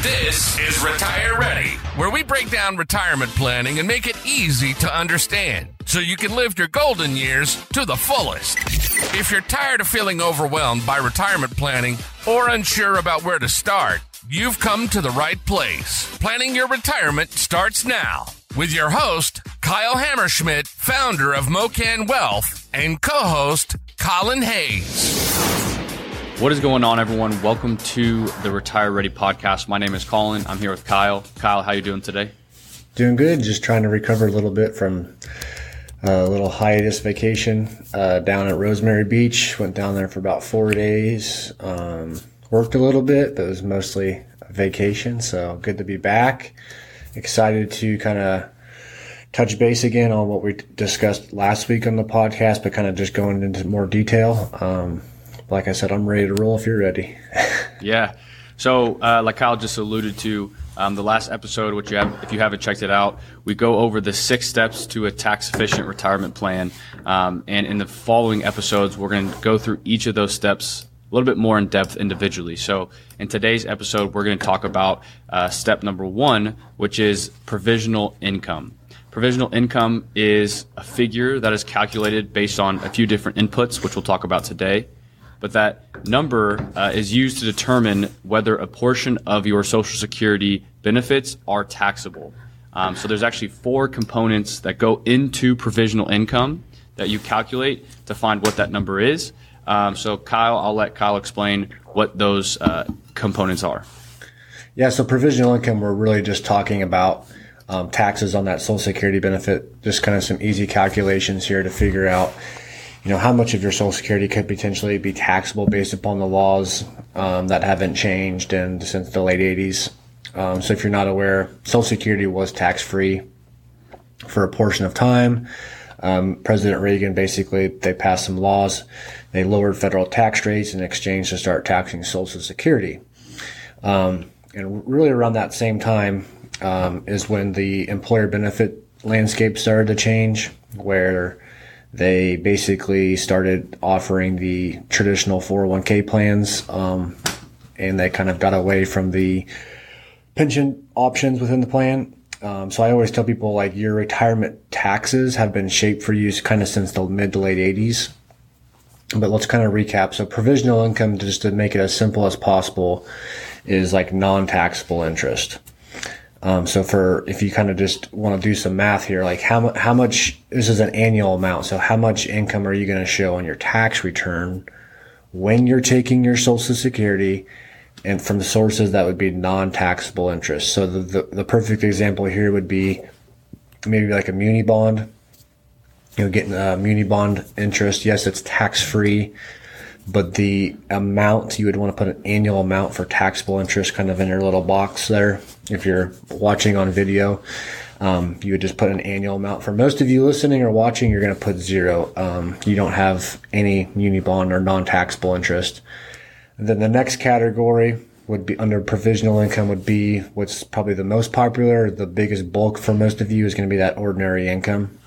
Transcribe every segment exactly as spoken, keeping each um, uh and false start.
This is Retire Ready, where we break down retirement planning and make it easy to understand so you can live your golden years to the fullest. If you're tired of feeling overwhelmed by retirement planning or unsure about where to start, you've come to the right place. Planning your retirement starts now with your host, Kyle Hammerschmidt, founder of Mocan Wealth, and co-host, Colin Hayes. What is going on, everyone? Welcome to the Retire Ready podcast. My name is Colin. I'm here with Kyle. Kyle, how you doing today? Doing good. Just trying to recover a little bit from a little hiatus vacation uh, down at Rosemary Beach. Went down there for about four days. Um, worked a little bit, but it was mostly a vacation. So good to be back. Excited to kind of touch base again on what we discussed last week on the podcast, but kind of just going into more detail. Um, Like I said, I'm ready to roll if you're ready. Yeah. So uh, like Kyle just alluded to, um, the last episode, which you have, if you haven't checked it out, we go over the six steps to a tax-efficient retirement plan. Um, and in the following episodes, we're going to go through each of those steps a little bit more in depth individually. So in today's episode, we're going to talk about uh, step number one, which is provisional income. Provisional income is a figure that is calculated based on a few different inputs, which we'll talk about today. But that number uh, is used to determine whether a portion of your Social Security benefits are taxable. Um, so there's actually four components that go into provisional income that you calculate to find what that number is. Um, so Kyle, I'll let Kyle explain what those uh, components are. Yeah, so provisional income, we're really just talking about um, taxes on that Social Security benefit, just kind of some easy calculations here to figure out you know, how much of your Social Security could potentially be taxable based upon the laws um, that haven't changed and since the late eighties. Um, so if you're not aware, Social Security was tax-free for a portion of time. Um, President Reagan, basically, they passed some laws. They lowered federal tax rates in exchange to start taxing Social Security. Um, and really around that same time um, is when the employer benefit landscape started to change, where they basically started offering the traditional four oh one k plans, um, and they kind of got away from the pension options within the plan. Um, so I always tell people, like, your retirement taxes have been shaped for you kind of since the mid to late eighties. But let's kind of recap. So provisional income, just to make it as simple as possible, is like non-taxable interest. Um, so for, if you kind of just want to do some math here, like how much, how much, this is an annual amount. So how much income are you going to show on your tax return when you're taking your Social Security and from the sources that would be non-taxable interest? So the, the, the perfect example here would be maybe like a muni bond, you know, getting a muni bond interest. Yes, it's tax-free, but the amount, you would want to put an annual amount for taxable interest kind of in your little box there. If you're watching on video, um, you would just put an annual amount. For most of you listening or watching, you're going to put zero. Um, you don't have any muni bond or non-taxable interest. And then the next category would be under provisional income would be what's probably the most popular, the biggest bulk for most of you is going to be that ordinary income.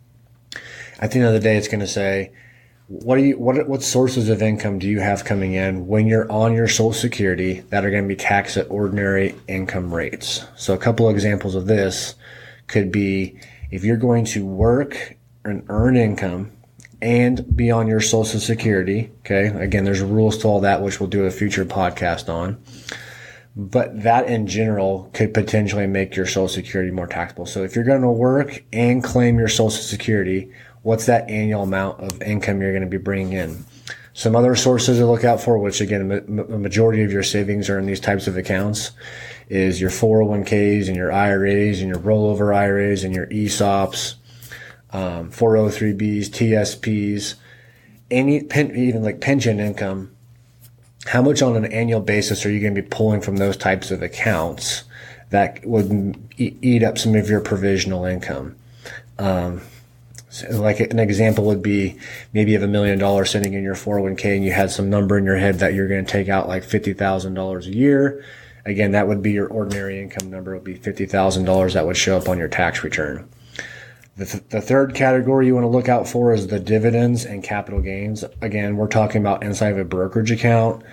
At the end of the day, it's going to say, What do you, what, what sources of income do you have coming in when you're on your Social Security that are going to be taxed at ordinary income rates? So a couple of examples of this could be if you're going to work and earn income and be on your Social Security. Okay. Again, there's rules to all that, which we'll do a future podcast on. But that in general could potentially make your Social Security more taxable. So if you're going to work and claim your Social Security, what's that annual amount of income you're going to be bringing in? Some other sources to look out for, which again, a majority of your savings are in these types of accounts, is your four oh one k's and your I R A's and your rollover I R A's and your E S O Ps, um, four oh three B's, T S P's, any pen, even like pension income. How much on an annual basis are you going to be pulling from those types of accounts that would eat up some of your provisional income? Um, So like an example would be maybe you have a million dollars sitting in your four oh one k and you had some number in your head that you're going to take out like fifty thousand dollars a year. Again, that would be your ordinary income number. It would be fifty thousand dollars that would show up on your tax return. The, th- the third category you want to look out for is the dividends and capital gains. Again, we're talking about inside of a brokerage account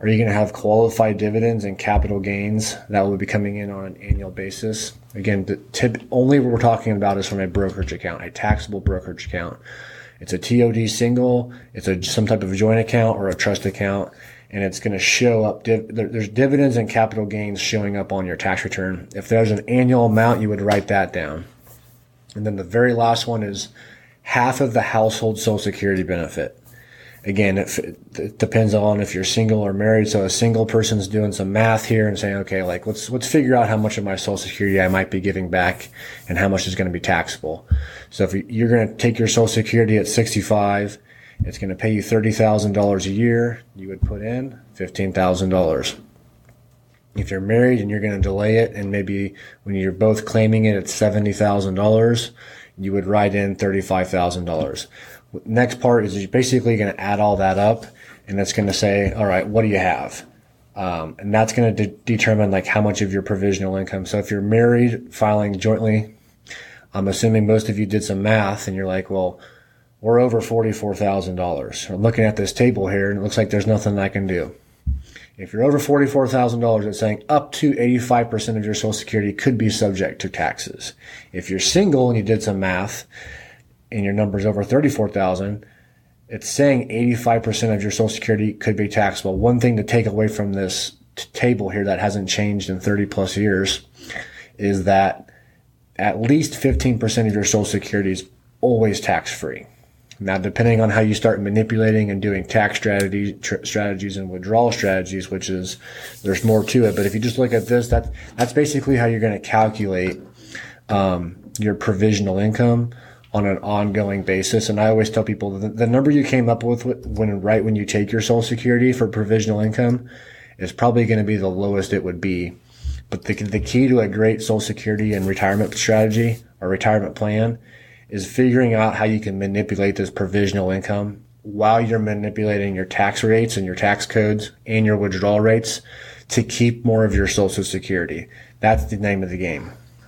Are you going to have qualified dividends and capital gains that will be coming in on an annual basis? Again, the tip only what we're talking about is from a brokerage account, a taxable brokerage account. It's a T O D single, it's a some type of joint account or a trust account, and it's going to show up. Div, there, there's dividends and capital gains showing up on your tax return. If there's an annual amount, you would write that down. And then the very last one is half of the household Social Security benefit. Again, it, it depends on if you're single or married. So a single person's doing some math here and saying, okay, like let's let's figure out how much of my Social Security I might be giving back and how much is going to be taxable. So if you're going to take your Social Security at sixty-five, it's going to pay you thirty thousand dollars a year. You would put in fifteen thousand dollars. If you're married and you're going to delay it, and maybe when you're both claiming it at seventy thousand dollars, you would write in thirty-five thousand dollars. Next part is you're basically going to add all that up, and it's going to say, all right, what do you have? Um, and that's going to de- determine like how much of your provisional income. So if you're married, filing jointly, I'm assuming most of you did some math, and you're like, well, we're over forty-four thousand dollars. I'm looking at this table here, and it looks like there's nothing I can do. If you're over forty-four thousand dollars, it's saying up to eighty-five percent of your Social Security could be subject to taxes. If you're single and you did some math and your number's over thirty-four thousand dollars, it's saying eighty-five percent of your Social Security could be taxable. One thing to take away from this t- table here that hasn't changed in thirty plus years is that at least fifteen percent of your Social Security is always tax-free. Now, depending on how you start manipulating and doing tax strategies, tr- strategies and withdrawal strategies, which is, there's more to it. But if you just look at this, that, that's basically how you're going to calculate um, your provisional income on an ongoing basis. And I always tell people the, the number you came up with when right when you take your Social Security for provisional income is probably going to be the lowest it would be. But the, the key to a great Social Security and retirement strategy or retirement plan is figuring out how you can manipulate this provisional income while you're manipulating your tax rates and your tax codes and your withdrawal rates to keep more of your Social Security. That's the name of the game.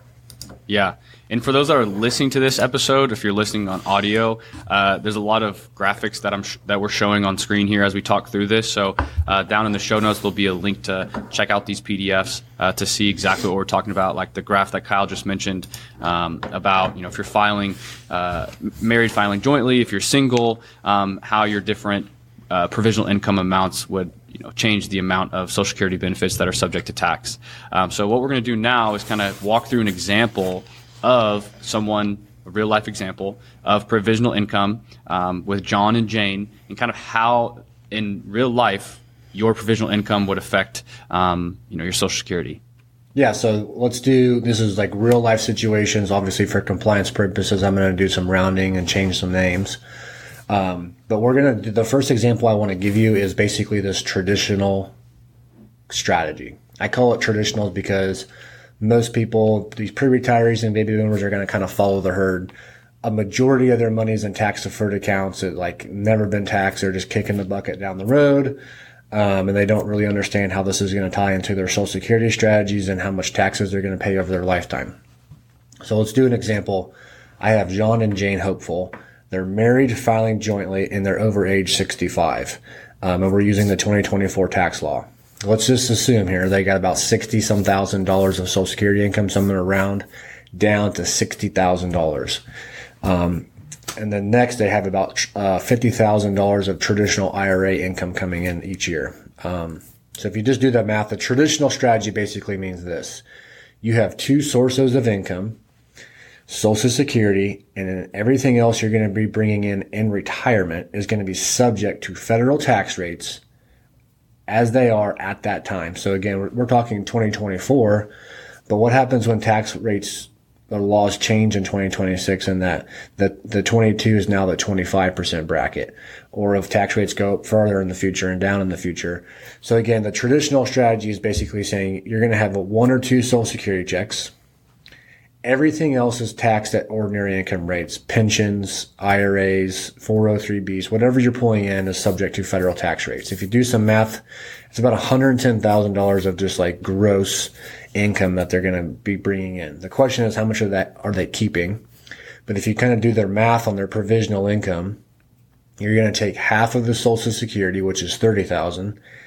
Yeah. And for those that are listening to this episode, if you're listening on audio, uh, there's a lot of graphics that I'm sh- that we're showing on screen here as we talk through this. So uh, down in the show notes, there'll be a link to check out these P D Fs uh, to see exactly what we're talking about, like the graph that Kyle just mentioned um, about, you know, if you're filing uh, married, filing jointly, if you're single, um, how your different uh, provisional income amounts would you know, change the amount of Social Security benefits that are subject to tax. Um, so what we're going to do now is kind of walk through an example of someone, a real life example of provisional income um, with John and Jane, and kind of how in real life your provisional income would affect um, you know, your Social Security. Yeah, so let's do, this is like real life situations. Obviously for compliance purposes, I'm going to do some rounding and change some names. Um, but we're going to do, the first example I want to give you is basically this traditional strategy. I call it traditional because most people, these pre-retirees and baby boomers, are going to kind of follow the herd. A majority of their money is in tax-deferred accounts that like never been taxed. They're just kicking the bucket down the road. Um, and they don't really understand how this is going to tie into their Social Security strategies and how much taxes they're going to pay over their lifetime. So let's do an example. I have John and Jane Hopeful. They're married, filing jointly, and they're over age sixty-five. Um, and we're using the twenty twenty-four tax law. Let's just assume here they got about sixty some thousand dollars of Social Security income, somewhere around down to sixty thousand dollars. Um, and then next they have about uh, fifty thousand dollars of traditional I R A income coming in each year. Um, so if you just do that math, the traditional strategy basically means this. You have two sources of income, Social Security, and then everything else you're going to be bringing in in retirement is going to be subject to federal tax rates as they are at that time. So again, we're, we're talking twenty twenty-four, but what happens when tax rates or laws change in twenty twenty-six and that the, the twenty-two is now the twenty-five percent bracket, or if tax rates go up further in the future and down in the future. So again, the traditional strategy is basically saying you're going to have a one or two Social Security checks. Everything else is taxed at ordinary income rates. Pensions, I R As, four oh three B's, whatever you're pulling in is subject to federal tax rates. If you do some math, it's about one hundred ten thousand dollars of just like gross income that they're going to be bringing in. The question is, how much of that are they keeping? But if you kind of do their math on their provisional income, you're going to take half of the Social Security, which is thirty thousand dollars,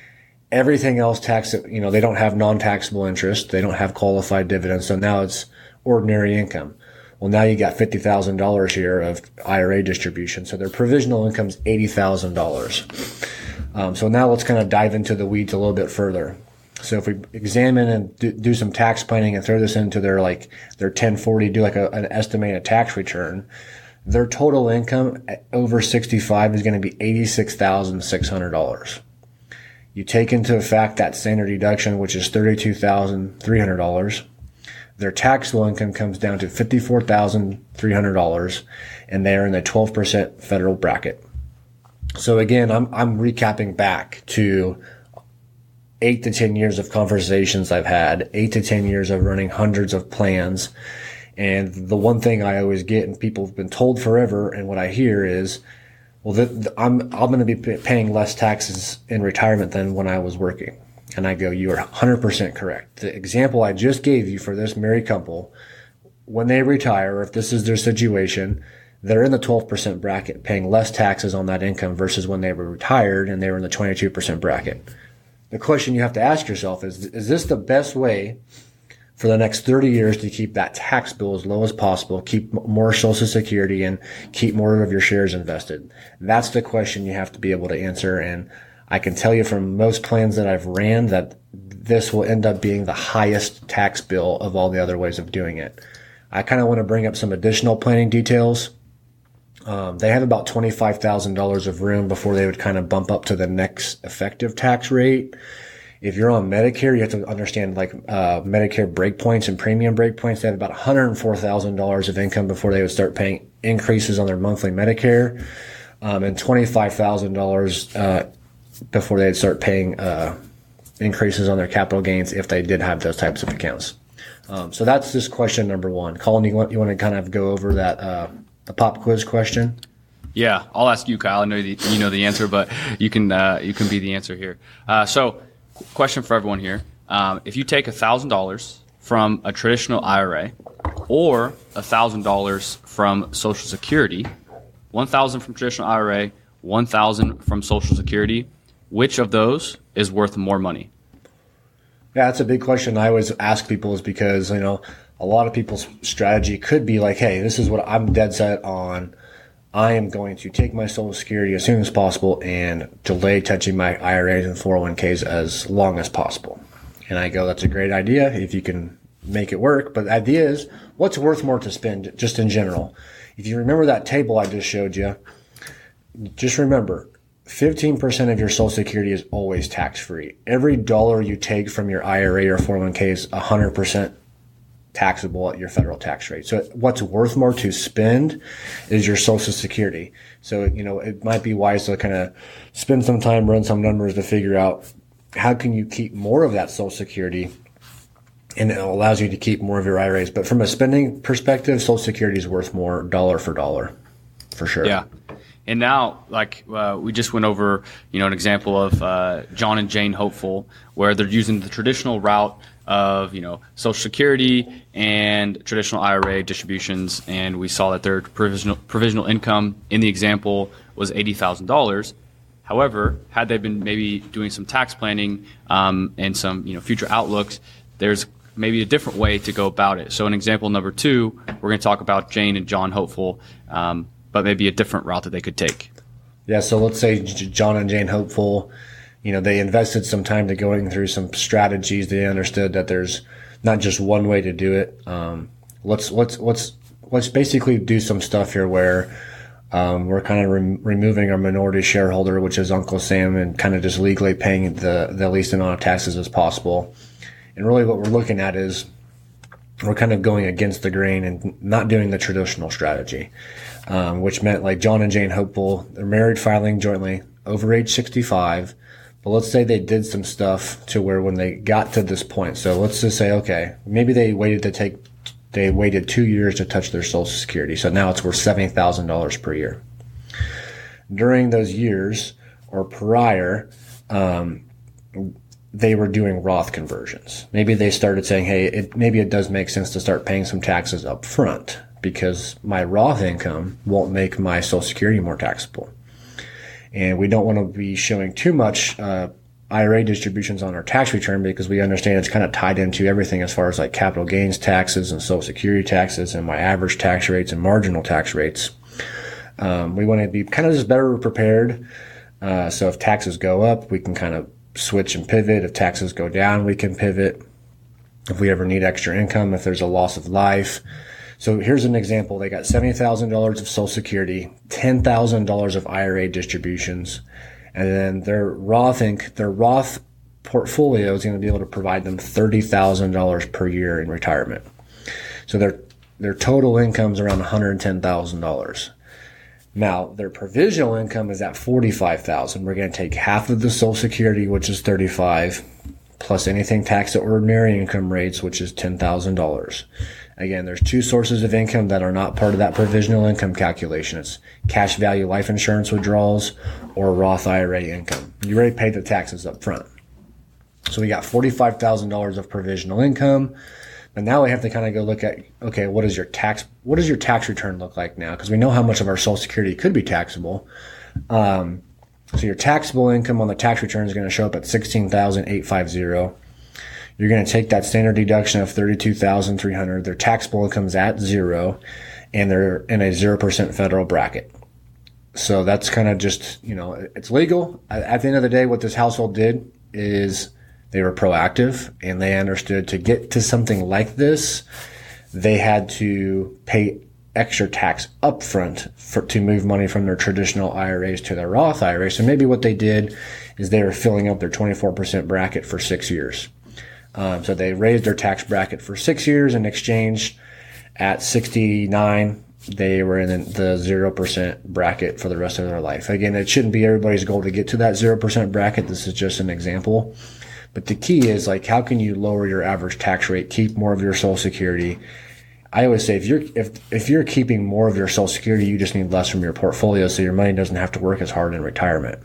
everything else tax, you know, they don't have non-taxable interest. They don't have qualified dividends. So now it's ordinary income. Well, now you got fifty thousand dollars here of I R A distribution. So their provisional income is eighty thousand dollars. Um, so now let's kind of dive into the weeds a little bit further. So if we examine and do, do some tax planning and throw this into their like their ten forty, do like a, an estimated tax return, their total income at over sixty-five is going to be eighty-six thousand six hundred dollars. You take into effect that standard deduction, which is thirty-two thousand three hundred dollars. Their taxable income comes down to fifty-four thousand three hundred dollars, and they're in the twelve percent federal bracket. So again, I'm I'm recapping back to eight to ten years of conversations I've had, eight to ten years of running hundreds of plans. And the one thing I always get, and people have been told forever, and what I hear is, well, the, the, I'm I'm going to be paying less taxes in retirement than when I was working. And I go, you are one hundred percent correct. The example I just gave you for this married couple, when they retire, or if this is their situation, they're in the twelve percent bracket, paying less taxes on that income versus when they were retired and they were in the twenty-two percent bracket. The question you have to ask yourself is, is this the best way for the next thirty years to keep that tax bill as low as possible, keep more Social Security, and keep more of your shares invested? That's the question you have to be able to answer. And I can tell you from most plans that I've ran that this will end up being the highest tax bill of all the other ways of doing it. I kind of want to bring up some additional planning details. Um, they have about twenty-five thousand dollars of room before they would kind of bump up to the next effective tax rate. If you're on Medicare, you have to understand like uh, Medicare breakpoints and premium breakpoints. They have about one hundred four thousand dollars of income before they would start paying increases on their monthly Medicare, um, and twenty-five thousand dollars uh, before they'd start paying uh, increases on their capital gains if they did have those types of accounts. Um, so that's just question number one. Colin, you want you want to kind of go over that uh, the pop quiz question? Yeah, I'll ask you, Kyle. I know the, you know the answer, but you can uh, you can be the answer here. Uh, so, question for everyone here: um, if you take a thousand dollars from a traditional I R A or a thousand dollars from Social Security, one thousand from traditional I R A, one thousand from Social Security, which of those is worth more money? Yeah, that's a big question I always ask people, is because, you know, a lot of people's strategy could be like, hey, this is what I'm dead set on. I am going to take my Social Security as soon as possible and delay touching my I R As and four oh one k's as long as possible. And I go, that's a great idea if you can make it work. But the idea is, what's worth more to spend just in general? If you remember that table I just showed you, just remember, fifteen percent of your Social Security is always tax-free. Every dollar you take from your I R A or four oh one k is one hundred percent taxable at your federal tax rate. So what's worth more to spend is your Social Security. So, you know, it might be wise to kind of spend some time, run some numbers to figure out how can you keep more of that Social Security, and it allows you to keep more of your I R As. But from a spending perspective, Social Security is worth more dollar for dollar, for sure. Yeah. And now, like uh, we just went over, you know, an example of uh, John and Jane Hopeful, where they're using the traditional route of, you know, Social Security and traditional I R A distributions, and we saw that their provisional provisional income in the example was eighty thousand dollars. However, had they been maybe doing some tax planning um, and some, you know, future outlooks, there's maybe a different way to go about it. So in example number two, we're going to talk about Jane and John Hopeful. Um, but maybe a different route that they could take. Yeah, so let's say John and Jane Hopeful, you know, they invested some time to going through some strategies. They understood that there's not just one way to do it. Um, let's let's let's let's basically do some stuff here where um, we're kind of re- removing our minority shareholder, which is Uncle Sam, and kind of just legally paying the the least amount of taxes as possible. And really, what we're looking at is we're kind of going against the grain and not doing the traditional strategy, um, which meant like John and Jane Hopeful, they're married, filing jointly, over age sixty-five. But let's say they did some stuff to where when they got to this point, so let's just say, okay, maybe they waited to take, they waited two years to touch their Social Security. So now it's worth seventy thousand dollars per year. During those years or prior, um, they were doing Roth conversions. Maybe they started saying, hey, it, maybe it does make sense to start paying some taxes up front because my Roth income won't make my Social Security more taxable. And we don't want to be showing too much uh, I R A distributions on our tax return because we understand it's kind of tied into everything as far as like capital gains taxes and Social Security taxes and my average tax rates and marginal tax rates. Um, we want to be kind of just better prepared. Uh, so if taxes go up, we can kind of switch and pivot. If taxes go down, we can pivot. If we ever need extra income, if there's a loss of life. So here's an example. They got seventy thousand dollars of Social Security, ten thousand dollars of I R A distributions, and then their Roth Inc, their Roth portfolio is going to be able to provide them thirty thousand dollars per year in retirement. So their their total income is around one hundred ten thousand dollars. Now, their provisional income is at forty-five thousand dollars. We're going to take half of the Social Security, which is thirty-five thousand dollars, plus anything taxed at ordinary income rates, which is ten thousand dollars. Again, there's two sources of income that are not part of that provisional income calculation. It's cash value life insurance withdrawals or Roth I R A income. You already paid the taxes up front. So we got forty-five thousand dollars of provisional income. But now we have to kind of go look at, okay, what is your tax, what does your tax return look like now? Because we know how much of our Social Security could be taxable. Um, so your taxable income on the tax return is going to show up at sixteen thousand eight hundred fifty. You're going to take that standard deduction of thirty-two thousand three hundred. Their taxable income is at zero, and they're in a zero percent federal bracket. So that's kind of just, you know, it's legal. At the end of the day, what this household did is they were proactive, and they understood to get to something like this, they had to pay extra tax upfront for to move money from their traditional I R As to their Roth I R A. So maybe what they did is they were filling up their twenty-four percent bracket for six years. Um, so they raised their tax bracket for six years in exchange. At sixty-nine, they were in the zero percent bracket for the rest of their life. Again, it shouldn't be everybody's goal to get to that zero percent bracket. This is just an example. But the key is, like, how can you lower your average tax rate, keep more of your Social Security? I always say if you're if if you're keeping more of your Social Security, you just need less from your portfolio, so your money doesn't have to work as hard in retirement.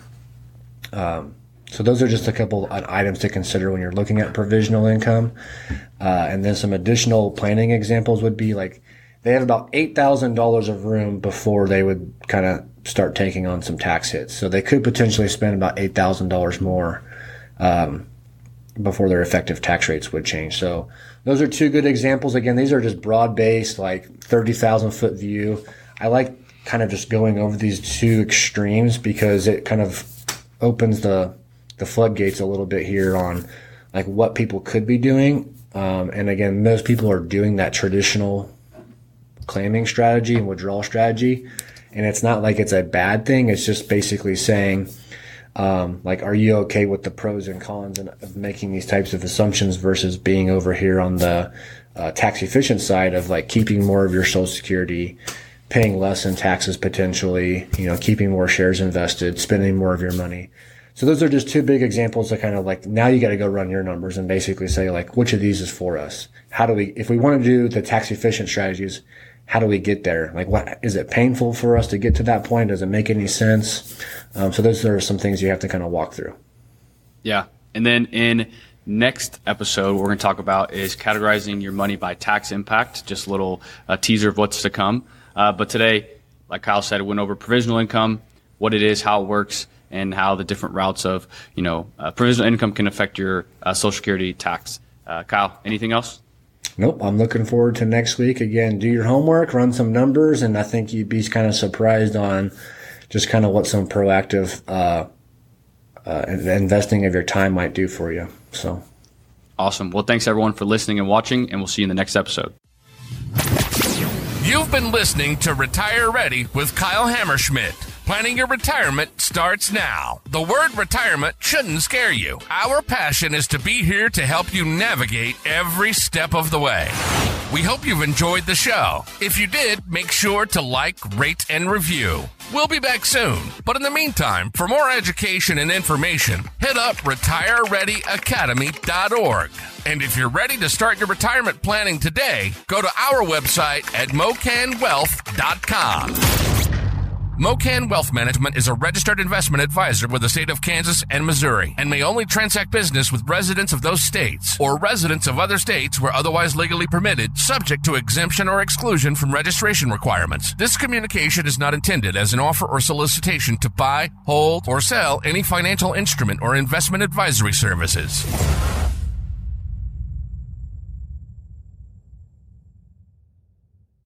Um, so those are just a couple of items to consider when you're looking at provisional income. Uh, and then some additional planning examples would be like they have about eight thousand dollars of room before they would kind of start taking on some tax hits. So they could potentially spend about eight thousand dollars more um, before their effective tax rates would change. So those are two good examples. Again, these are just broad-based, like thirty thousand foot view. I like kind of just going over these two extremes because it kind of opens the the floodgates a little bit here on like what people could be doing. Um, and again, most people are doing that traditional claiming strategy and withdrawal strategy. And it's not like it's a bad thing. It's just basically saying, um, like, are you okay with the pros and cons of making these types of assumptions versus being over here on the uh, tax efficient side of like keeping more of your Social Security, paying less in taxes potentially, you know, keeping more shares invested, spending more of your money. So those are just two big examples that kind of like, now you got to go run your numbers and basically say like, which of these is for us? How do we, if we want to do the tax efficient strategies, how do we get there? Like, what, is it painful for us to get to that point? Does it make any sense? Um, so those are some things you have to kind of walk through. Yeah. And then in next episode, what we're going to talk about is categorizing your money by tax impact, just a little uh, teaser of what's to come. Uh, but today, like Kyle said, we went over provisional income, what it is, how it works, and how the different routes of, you know, uh, provisional income can affect your uh, Social Security tax. Uh, Kyle, anything else? Nope. I'm looking forward to next week. Again, do your homework, run some numbers, and I think you'd be kind of surprised on just kind of what some proactive uh, uh, investing of your time might do for you. So, awesome. Well, thanks everyone for listening and watching, and we'll see you in the next episode. You've been listening to Retire Ready with Kyle Hammerschmidt. Planning your retirement starts now. The word retirement shouldn't scare you. Our passion is to be here to help you navigate every step of the way. We hope you've enjoyed the show. If you did, make sure to like, rate, and review. We'll be back soon. But in the meantime, for more education and information, hit up retire ready academy dot org. And if you're ready to start your retirement planning today, go to our website at mocan wealth dot com. Mocan Wealth Management is a registered investment advisor with the state of Kansas and Missouri and may only transact business with residents of those states or residents of other states where otherwise legally permitted, subject to exemption or exclusion from registration requirements. This communication is not intended as an offer or solicitation to buy, hold, or sell any financial instrument or investment advisory services.